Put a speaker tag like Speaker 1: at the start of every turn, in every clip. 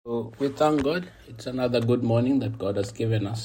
Speaker 1: So we thank God. It's another good morning that God has given us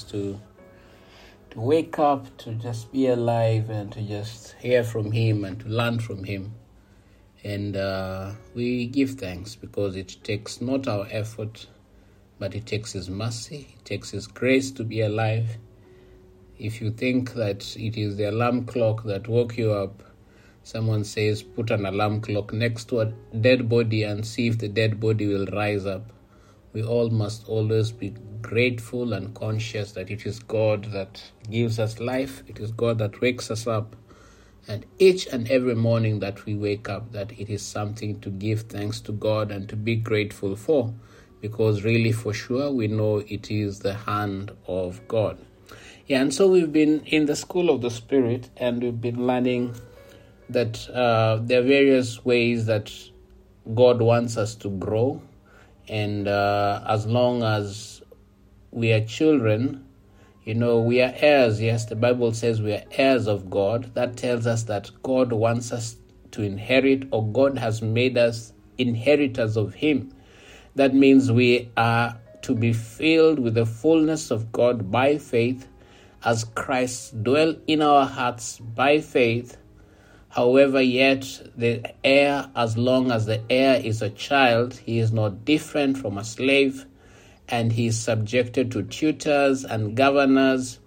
Speaker 1: to wake up, to just be alive, and to just hear from Him and to learn from Him. And we give thanks because it takes not our effort, but it takes His mercy, it takes His grace to be alive. If you think that it is the alarm clock that woke you up, someone says put an alarm clock next to a dead body and see if the dead body will rise up. We all must always be grateful and conscious that it is God that gives us life. It is God that wakes us up. And each and every morning that we wake up, that it is something to give thanks to God and to be grateful for. Because really, for sure, we know it is the hand of God. Yeah, and so we've been in the School of the Spirit, and we've been learning that there are various ways that God wants us to grow. And as long as we are children, we are heirs. Yes, the Bible says we are heirs of God. That tells us that God wants us to inherit, or God has made us inheritors of Him. That means we are to be filled with the fullness of God by faith, as Christ dwell in our hearts by faith. However, yet the heir, as long as the heir is a child, he is not different from a slave, and he is subjected to tutors and governors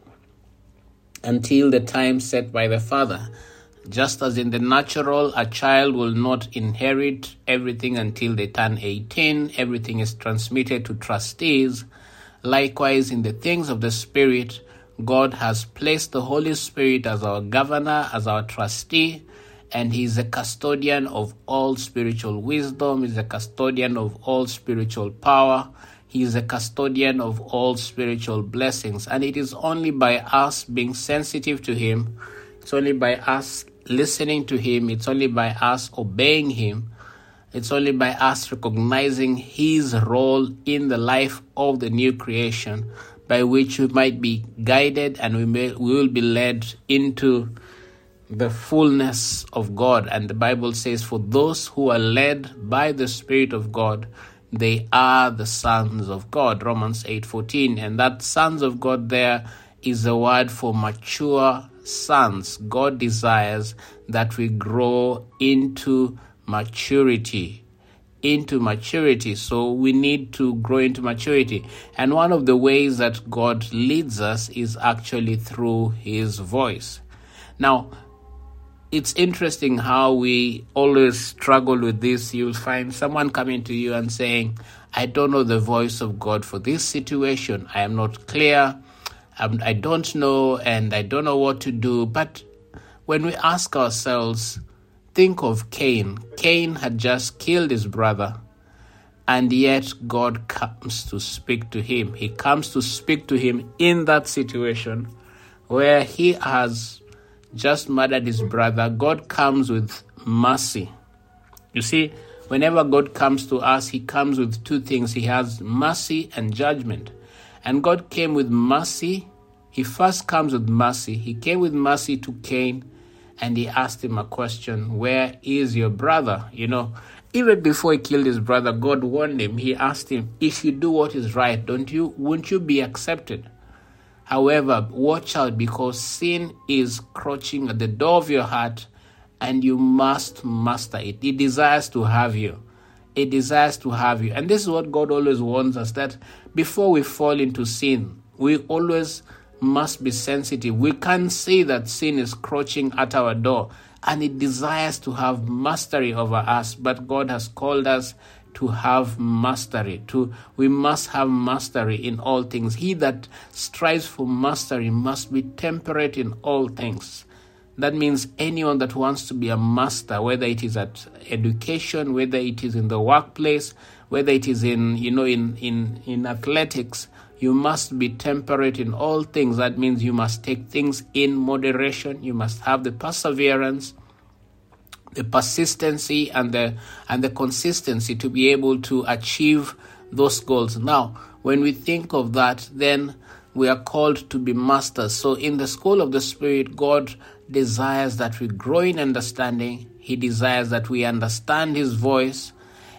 Speaker 1: until the time set by the father. Just as in the natural, a child will not inherit everything until they turn 18, everything is transmitted to trustees. Likewise, in the things of the Spirit, God has placed the Holy Spirit as our governor, as our trustee, and He is a custodian of all spiritual wisdom. He is a custodian of all spiritual power. He is a custodian of all spiritual blessings. And it is only by us being sensitive to Him, it's only by us listening to Him, it's only by us obeying Him, it's only by us recognizing His role in the life of the new creation, by which we might be guided and we will be led into the fullness of God. And the Bible says, for those who are led by the Spirit of God, they are the sons of God, Romans 8:14. And that sons of God there is the word for mature sons. God desires that we grow into maturity. So we need to grow into maturity. And one of the ways that God leads us is actually through His voice. Now, it's interesting how we always struggle with this. You'll find someone coming to you and saying, I don't know the voice of God for this situation. I am not clear. I don't know, and I don't know what to do. But when we ask ourselves, think of Cain. Cain had just killed his brother, and yet God comes to speak to him. He comes to speak to him in that situation where he has just murdered his brother. God comes with mercy. You see, whenever God comes to us, He comes with two things. He has mercy and judgment. And God came with mercy. He first comes with mercy. He came with mercy to Cain, and He asked him a question, where is your brother? Even before he killed his brother, God warned him. He asked him, if you do what is right, won't you be accepted? However, watch out, because sin is crouching at the door of your heart, and you must master it. It desires to have you. And this is what God always warns us, that before we fall into sin, we always must be sensitive. We can't see that sin is crouching at our door, and it desires to have mastery over us. But God has called us to have mastery. We must have mastery in all things. He that strives for mastery must be temperate in all things. That means anyone that wants to be a master, whether it is at education, whether it is in the workplace, whether it is in athletics, you must be temperate in all things. That means you must take things in moderation. You must have the perseverance, the persistency, and the consistency to be able to achieve those goals. Now, when we think of that, then we are called to be masters. So in the School of the Spirit, God desires that we grow in understanding. He desires that we understand His voice,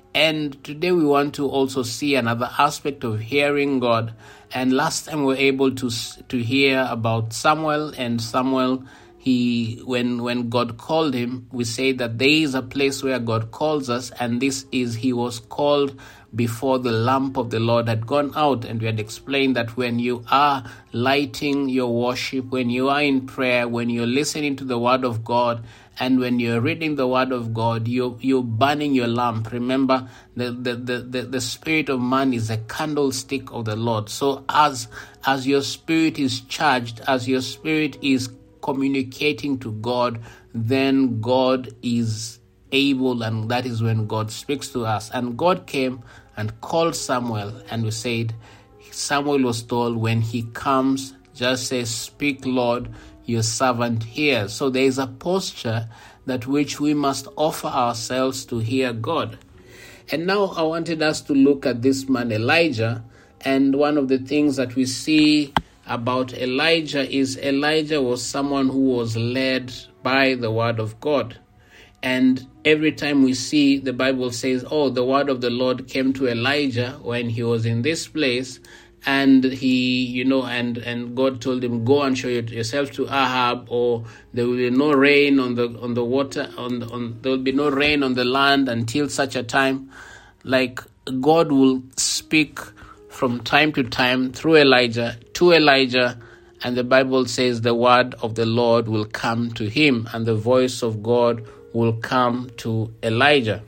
Speaker 1: And today we want to also see another aspect of hearing God. And last time we were able to hear about Samuel, and Samuel, when God called him, we say that there is a place where God calls us, and he was called before the lamp of the Lord had gone out. And we had explained that when you are lighting your worship, when you are in prayer, when you're listening to the word of God, and when you're reading the word of God, you're burning your lamp. Remember, the spirit of man is a candlestick of the Lord. So as your spirit is charged, as your spirit is communicating to God, then God is able, and that is when God speaks to us. And God came and called Samuel, and we said Samuel was told, when he comes, just say, "Speak, Lord, your servant hears." So there is a posture that which we must offer ourselves to hear God. And now I wanted us to look at this man Elijah, and one of the things that we see about Elijah is Elijah was someone who was led by the word of God. And every time we see, the Bible says, the word of the Lord came to Elijah when he was in this place, and he, and God told him, go and show yourself to Ahab, or there will be no rain on the water, there will be no rain on the land until such a time. Like, God will speak from time to time through Elijah to Elijah, and the Bible says the word of the Lord will come to him, and the voice of God will come to Elijah.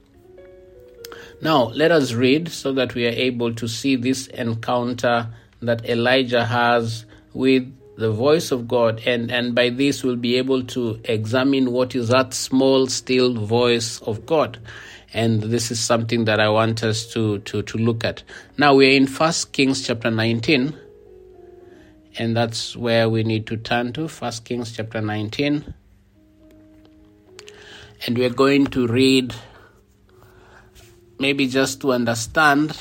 Speaker 1: Now, let us read so that we are able to see this encounter that Elijah has with the voice of God, and by this we'll be able to examine what is that small, still voice of God. And this is something that I want us to look at. Now, we are in 1 Kings chapter 19, and that's where we need to turn to, 1 Kings chapter 19. And we're going to read, maybe just to understand,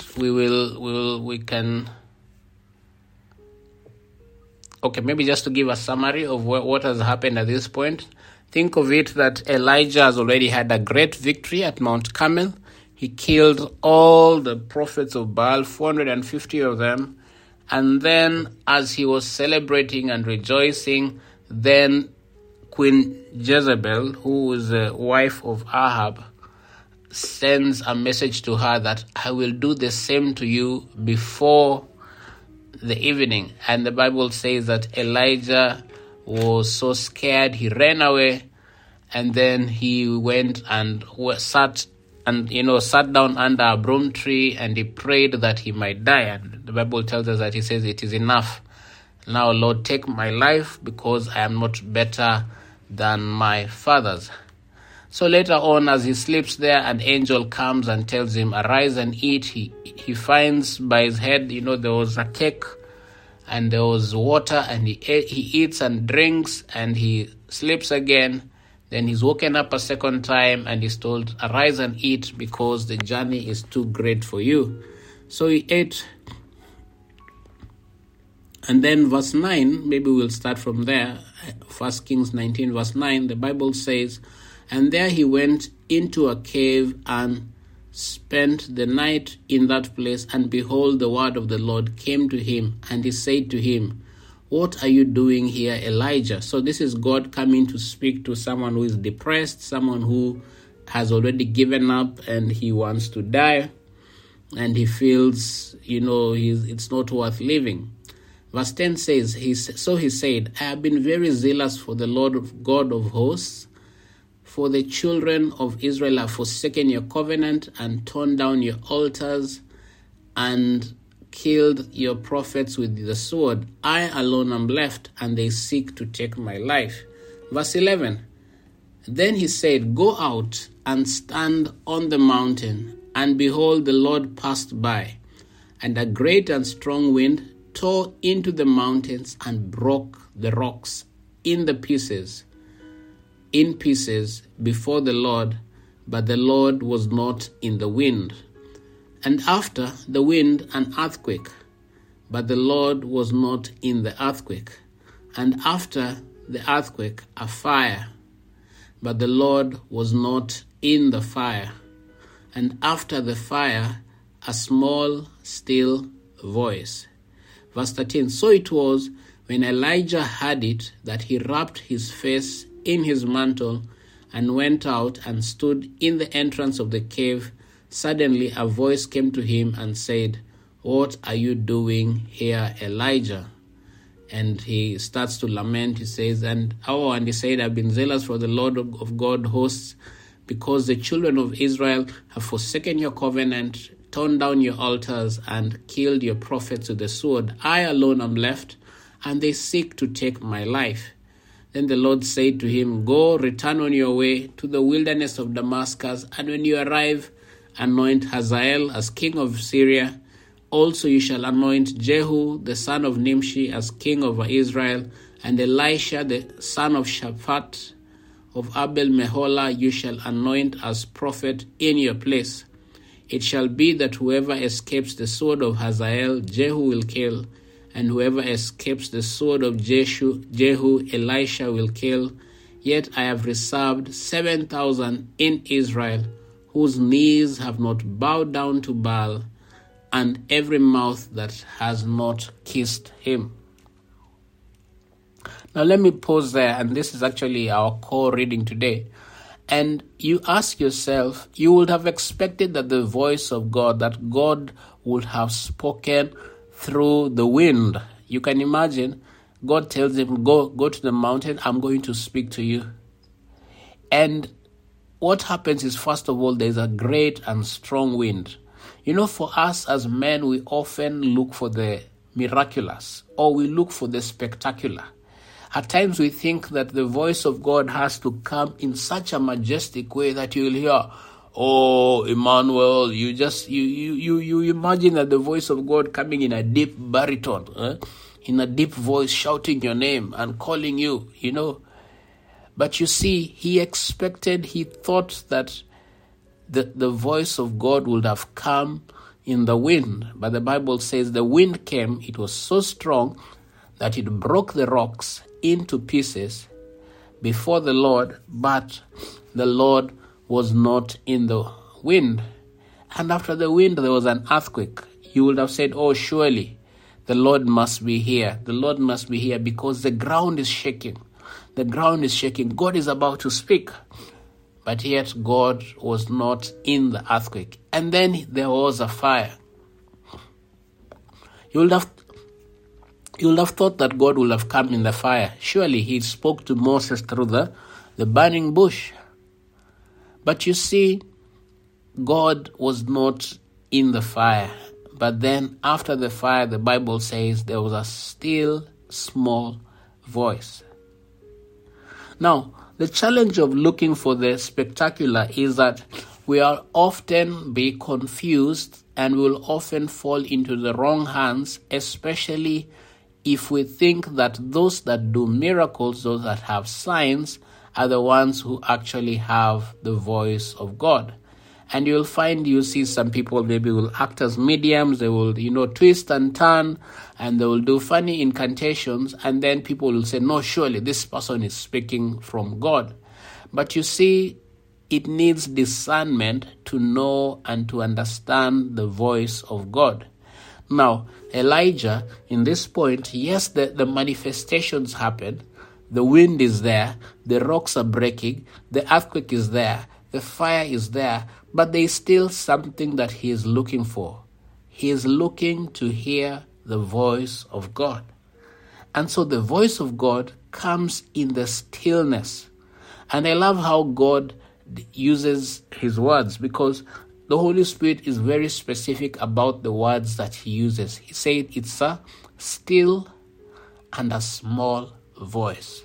Speaker 1: maybe just to give a summary of what has happened at this point. Think of it that Elijah has already had a great victory at Mount Carmel. He killed all the prophets of Baal, 450 of them. And then as he was celebrating and rejoicing, then Queen Jezebel, who is the wife of Ahab, sends a message to her that I will do the same to you before the evening. And the Bible says that Elijah was so scared, he ran away, and then he went and sat down under a broom tree, and he prayed that he might die. And the Bible tells us that he says, "It is enough. Now, Lord, take my life, because I am not better than my fathers." So later on, as he sleeps there, an angel comes and tells him, "Arise and eat." He finds by his head, there was a cake and there was water, and he eats and drinks, and he sleeps again. Then he's woken up a second time, and he's told, "Arise and eat, because the journey is too great for you." So he ate. And then verse 9, maybe we'll start from there. 1 Kings 19 verse 9, the Bible says, "And there he went into a cave and spent the night in that place. And behold, the word of the Lord came to him, and he said to him, What are you doing here, Elijah?" So this is God coming to speak to someone who is depressed, someone who has already given up and he wants to die, and he feels, it's not worth living. Verse 10 says, So he said, "I have been very zealous for the Lord God of hosts, for the children of Israel have forsaken your covenant and torn down your altars and killed your prophets with the sword. I alone am left, and they seek to take my life." Verse 11, Then he said, "Go out and stand on the mountain." And behold, the Lord passed by, and a great and strong wind tore into the mountains and broke the rocks in pieces before the Lord, but the Lord was not in the wind. And after the wind, an earthquake, but the Lord was not in the earthquake. And after the earthquake, a fire, but the Lord was not in the fire. and after the fire, a small, still voice. Verse 13, so it was when Elijah heard it that he wrapped his face in his mantle and went out and stood in the entrance of the cave. Suddenly a voice came to him and said, what are you doing here, Elijah? And he starts to lament. He says, and he said, I've been zealous for the Lord of God hosts, because the children of Israel have forsaken your covenant, torn down your altars, and killed your prophets with the sword. I alone am left, and they seek to take my life. Then the Lord said to him, go, return on your way to the wilderness of Damascus, and when you arrive, anoint Hazael as king of Syria. Also you shall anoint Jehu, the son of Nimshi, as king over Israel, and Elisha, the son of Shaphat of Abel Meholah, you shall anoint as prophet in your place. It shall be that whoever escapes the sword of Hazael, Jehu will kill, and whoever escapes the sword of Jehu, Elisha will kill. Yet I have reserved 7,000 in Israel, whose knees have not bowed down to Baal, and every mouth that has not kissed him. Now let me pause there, and this is actually our core reading today. And you ask yourself, you would have expected that the voice of God, that God would have spoken through the wind. You can imagine, God tells him, go to the mountain, I'm going to speak to you. And what happens is, first of all, there's a great and strong wind. You know, for us as men, we often look for the miraculous, or we look for the spectacular. At times we think that the voice of God has to come in such a majestic way that you'll hear, oh, Emmanuel, you imagine that the voice of God coming in a deep baritone, in a deep voice, shouting your name and calling you, But you see, he thought that the voice of God would have come in the wind. But the Bible says the wind came, it was so strong that it broke the rocks into pieces before the Lord, but the Lord was not in the wind. And after the wind, there was an earthquake. You would have said, oh, surely the Lord must be here. The Lord must be here because the ground is shaking. The ground is shaking. God is about to speak. But yet God was not in the earthquake. And then there was a fire. You would have thought that God would have come in the fire. Surely he spoke to Moses through the burning bush. But you see, God was not in the fire. But then after the fire, the Bible says there was a still small voice. Now, the challenge of looking for the spectacular is that we are often be confused and will often fall into the wrong hands, especially if we think that those that do miracles, those that have signs, are the ones who actually have the voice of God. And you'll see some people maybe will act as mediums, they will, twist and turn, and they will do funny incantations, and then people will say, no, surely this person is speaking from God. But you see, it needs discernment to know and to understand the voice of God. Now, Elijah, in this point, yes, the manifestations happen. The wind is there. The rocks are breaking. The earthquake is there. The fire is there. But there is still something that he is looking for. He is looking to hear the voice of God. And so the voice of God comes in the stillness. And I love how God uses his words, because the Holy Spirit is very specific about the words that he uses. He said it's a still and a small voice.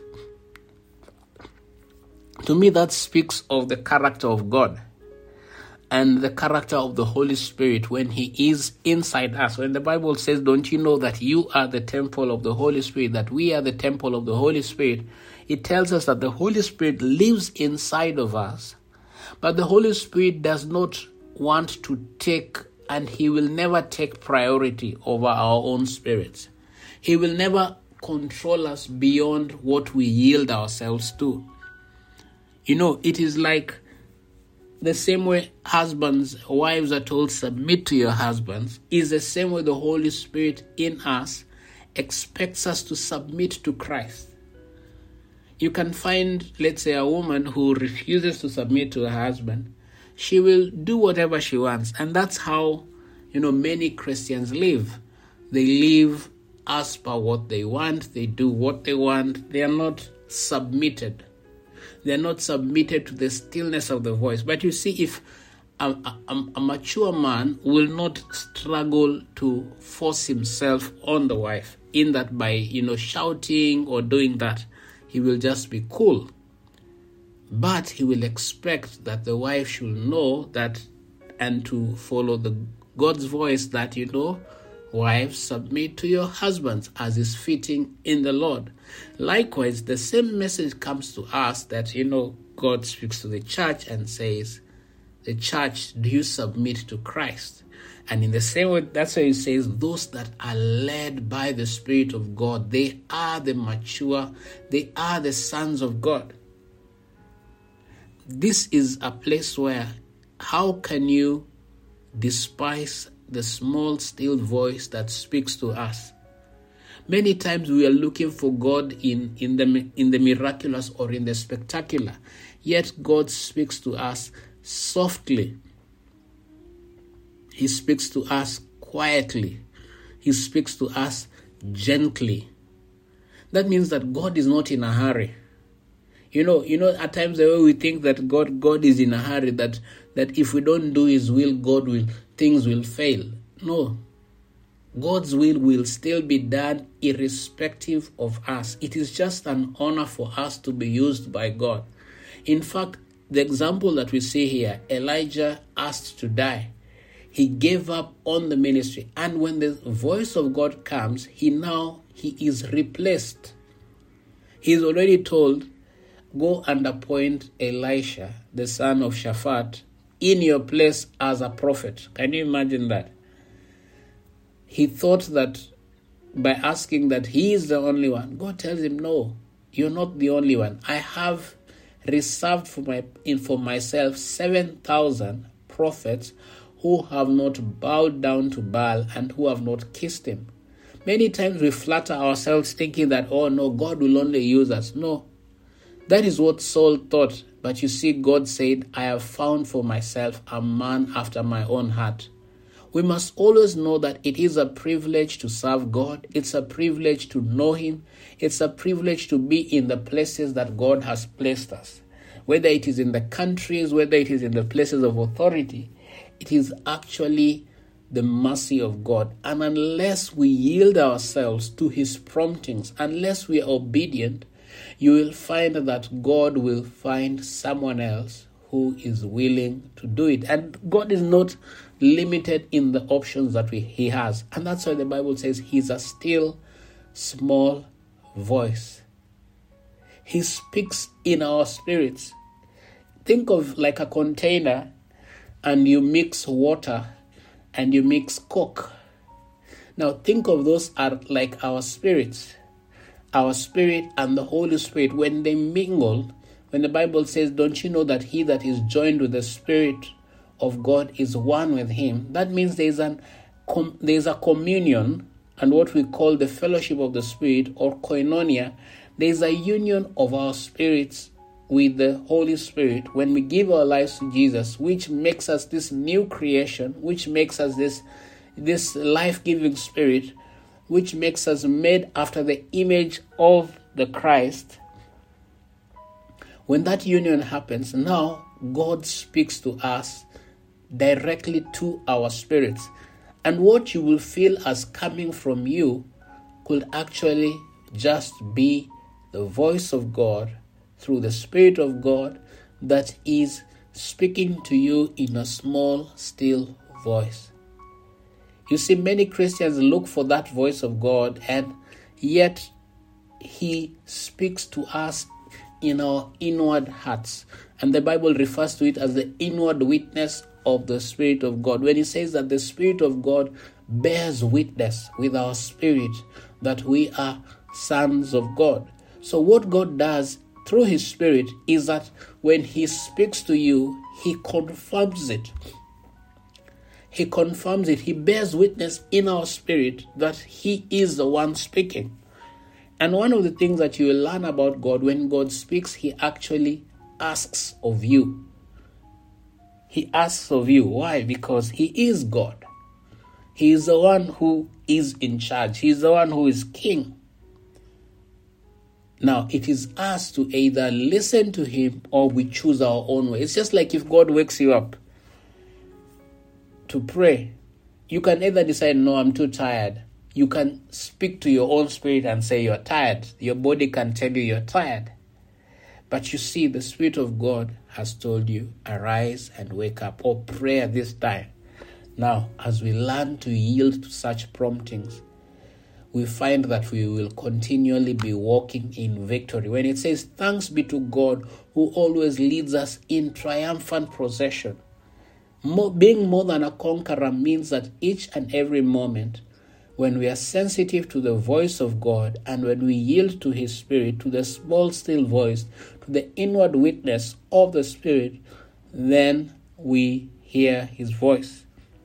Speaker 1: To me, that speaks of the character of God and the character of the Holy Spirit when he is inside us. When the Bible says, don't you know that you are the temple of the Holy Spirit, that we are the temple of the Holy Spirit, it tells us that the Holy Spirit lives inside of us. But the Holy Spirit does not want to take, and he will never take priority over our own spirits. He will never control us beyond what we yield ourselves to. It is like the same way wives are told submit to your husbands, is the same way the Holy Spirit in us expects us to submit to Christ. You can find, let's say, a woman who refuses to submit to her husband. She will do whatever she wants. And that's how, many Christians live. They live as per what they want. They do what they want. They are not submitted. They are not submitted to the stillness of the voice. But you see, if a mature man will not struggle to force himself on the wife, in that by, shouting or doing that, he will just be cool. But he will expect that the wife should know that and to follow God's voice that, wives, submit to your husbands as is fitting in the Lord. Likewise, the same message comes to us that, God speaks to the church and says, the church, do you submit to Christ? And in the same way, that's why he says, those that are led by the Spirit of God, they are the mature, they are the sons of God. This is a place where, how can you despise the small, still voice that speaks to us? Many times we are looking for God in the miraculous or in the spectacular, yet God speaks to us softly. He speaks to us quietly. He speaks to us gently. That means that God is not in a hurry. At times the way we think that God is in a hurry, that if we don't do His will, things will fail. No. God's will still be done irrespective of us. It is just an honor for us to be used by God. In fact, the example that we see here, Elijah asked to die. He gave up on the ministry. And when the voice of God comes, he is replaced. He is already told, go and appoint Elisha, the son of Shaphat, in your place as a prophet. Can you imagine that? He thought that by asking that he is the only one, God tells him, no, you're not the only one. I have reserved for myself 7,000 prophets who have not bowed down to Baal and who have not kissed him. Many times we flatter ourselves thinking that, oh no, God will only use us. No, that is what Saul thought. But you see, God said, I have found for myself a man after my own heart. We must always know that it is a privilege to serve God. It's a privilege to know Him. It's a privilege to be in the places that God has placed us. Whether it is in the countries, whether it is in the places of authority, it is actually the mercy of God. And unless we yield ourselves to His promptings, unless we are obedient, you will find that God will find someone else who is willing to do it. And God is not limited in the options that He has. And that's why the Bible says He's a still, small voice. He speaks in our spirits. Think of like a container, and you mix water and you mix Coke. Now think of those are like our spirits. Our spirit and the Holy Spirit, when they mingle, when the Bible says, don't you know that he that is joined with the Spirit of God is one with Him? That means there's a communion, and what we call the fellowship of the Spirit or koinonia. There's a union of our spirits with the Holy Spirit when we give our lives to Jesus, which makes us this new creation, which makes us this life-giving spirit, which makes us made after the image of the Christ. When that union happens, now God speaks to us directly to our spirits. And what you will feel as coming from you could actually just be the voice of God through the Spirit of God that is speaking to you in a small, still voice. You see, many Christians look for that voice of God, and yet He speaks to us in our inward hearts. And the Bible refers to it as the inward witness of the Spirit of God. When He says that the Spirit of God bears witness with our spirit that we are sons of God. So what God does through his Spirit is that when he speaks to you, he confirms it. He confirms it. He bears witness in our spirit that he is the one speaking. And one of the things that you will learn about God, when God speaks, he actually asks of you. He asks of you. Why? Because he is God. He is the one who is in charge. He is the one who is king. Now, it is us to either listen to him or we choose our own way. It's just like if God wakes you up to pray, you can either decide, no, I'm too tired. You can speak to your own spirit and say you're tired. Your body can tell you you're tired. But you see, the Spirit of God has told you, arise and wake up, or pray at this time. Now, as we learn to yield to such promptings, we find that we will continually be walking in victory. When it says, thanks be to God who always leads us in triumphant procession. Being more than a conqueror means that each and every moment, when we are sensitive to the voice of God and when we yield to his Spirit, to the small still voice, to the inward witness of the Spirit, then we hear his voice.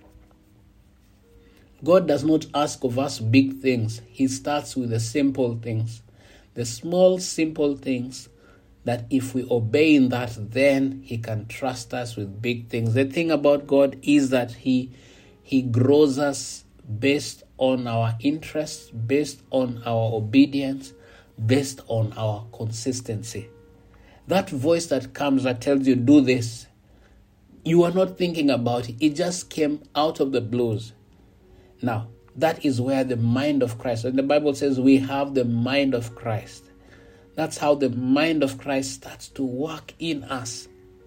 Speaker 1: God does not ask of us big things. He starts with the simple things. The small, simple things that if we obey in that, then he can trust us with big things. The thing about God is that he grows us based on our interests, based on our obedience, based on our consistency. That voice that comes that tells you, do this, you are not thinking about it. It just came out of the blues. Now, that is where the mind of Christ, and the Bible says we have the mind of Christ. That's how the mind of Christ starts to work in us.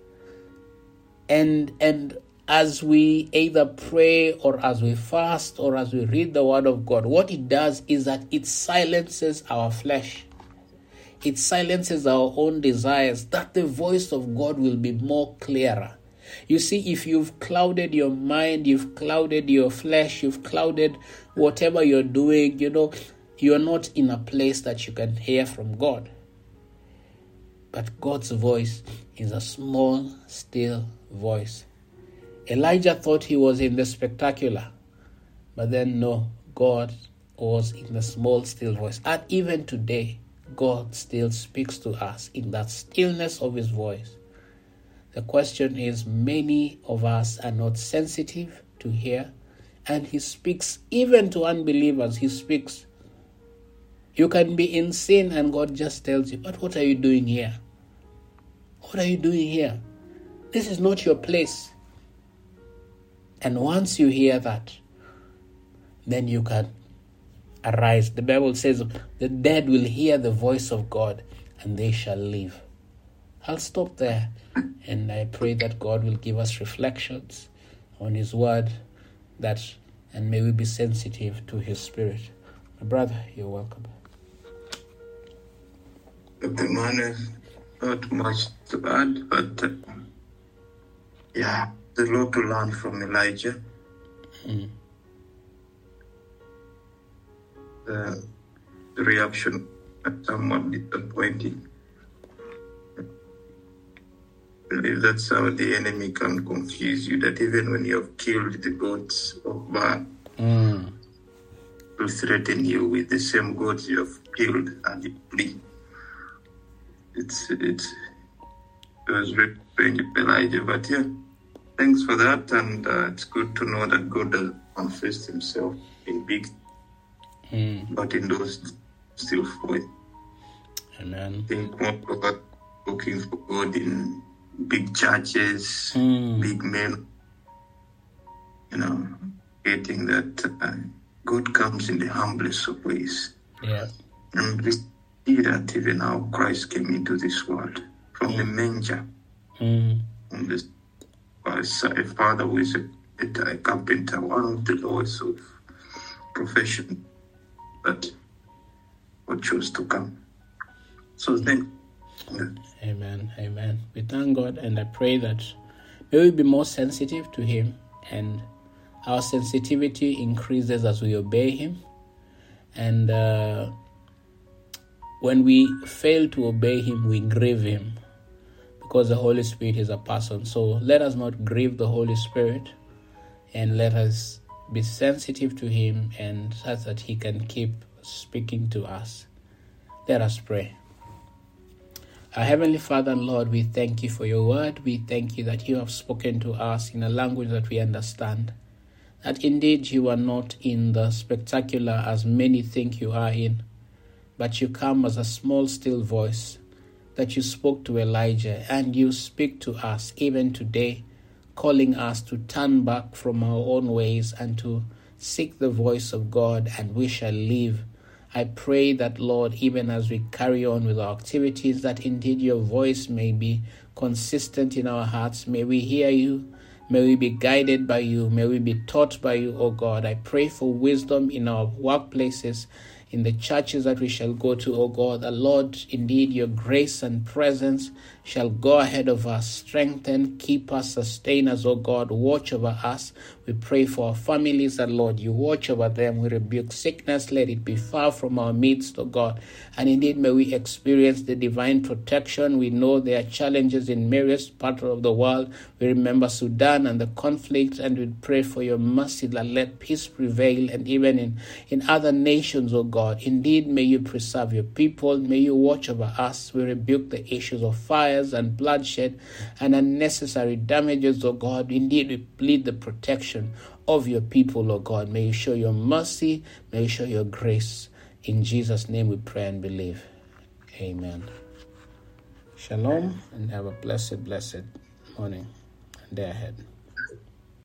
Speaker 1: And as we either pray or as we fast or as we read the Word of God, what it does is that it silences our flesh. It silences our own desires, that the voice of God will be more clearer. You see, if you've clouded your mind, you've clouded your flesh, you've clouded whatever you're doing, you're not in a place that you can hear from God. But God's voice is a small, still voice. Elijah thought he was in the spectacular, but then no, God was in the small, still voice. And even today, God still speaks to us in that stillness of his voice. The question is, many of us are not sensitive to hear, and he speaks even to unbelievers. He speaks. You can be in sin and God just tells you, but what are you doing here? What are you doing here? This is not your place. And once you hear that, then you can arise. The Bible says the dead will hear the voice of God and they shall live. I'll stop there, and I pray that God will give us reflections on his word, and may we be sensitive to his Spirit. My brother, you're welcome.
Speaker 2: The man is not much to add, but there's a lot to learn from Elijah. The reaction is somewhat disappointing. I believe that's how the enemy can confuse you, that even when you have killed the gods of Baal, to threaten you with the same gods you have killed and you flee. It was very strange, Elijah, but thanks for that, and it's good to know that God does manifest himself in big, but in those still for it.
Speaker 1: Amen.
Speaker 2: I think more of us looking for God in big churches, big men, getting that God comes in the humblest of ways.
Speaker 1: Yeah.
Speaker 2: And we see that even how Christ came into this world from the manger. From this, a father who is a carpenter, one of the lowest of profession, but God chose to come. So thank you.
Speaker 1: Amen. We thank God, and I pray that may we be more sensitive to him, and our sensitivity increases as we obey him. And when we fail to obey him, we grieve him, because the Holy Spirit is a person. So let us not grieve the Holy Spirit, and let us be sensitive to him, and such that he can keep speaking to us. Let us pray. Our Heavenly Father and Lord, we thank you for your word. We thank you that you have spoken to us in a language that we understand. That indeed you are not in the spectacular as many think you are in, but you come as a small, still voice, that you spoke to Elijah, and you speak to us even today, calling us to turn back from our own ways and to seek the voice of God, and we shall live. I pray that, Lord, even as we carry on with our activities, that indeed your voice may be consistent in our hearts. May we hear you. May we be guided by you. May we be taught by you, O God. I pray for wisdom in our workplaces, in the churches that we shall go to, O God. The Lord, indeed, your grace and presence shall go ahead of us, strengthen, keep us, sustain us, O God. Watch over us. We pray for our families, that, Lord, you watch over them. We rebuke sickness. Let it be far from our midst, O God. And indeed, may we experience the divine protection. We know there are challenges in various parts of the world. We remember Sudan and the conflict, and we pray for your mercy, that let peace prevail, and even in other nations, O God. Indeed, may you preserve your people. May you watch over us. We rebuke the issues of fires and bloodshed and unnecessary damages, O God. Indeed, we plead the protection of your people, O God. May you show your mercy. May you show your grace. In Jesus' name we pray and believe. Amen. Shalom, and have a blessed morning and day ahead.